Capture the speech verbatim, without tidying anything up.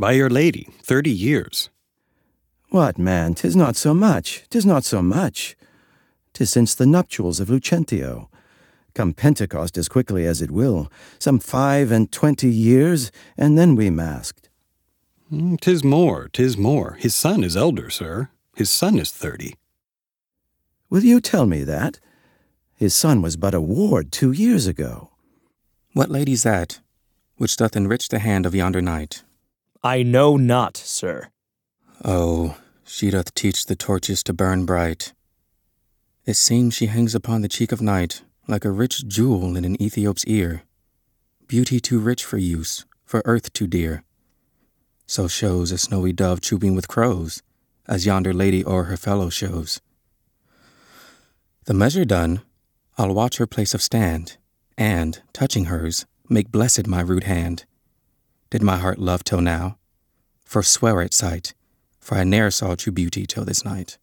By your lady, thirty years. What, man, 'tis not so much, 'tis not so much. 'Tis since the nuptials of Lucentio. Come Pentecost as quickly as it will, some five and twenty years, and then we masked. Mm, 'tis more, 'tis more. His son is elder, sir. His son is thirty. Will you tell me that? His son was but a ward two years ago. What lady's that, which doth enrich the hand of yonder knight? I know not, sir. Oh, she doth teach the torches to burn bright. It seems she hangs upon the cheek of night, like a rich jewel in an Ethiop's ear. Beauty too rich for use, for earth too dear. So shows a snowy dove trooping with crows, as yonder lady o'er her fellow shows. The measure done, I'll watch her place of stand, and, touching hers, make blessed my rude hand. Did my heart love till now? Forswear at sight, for I ne'er saw true beauty till this night.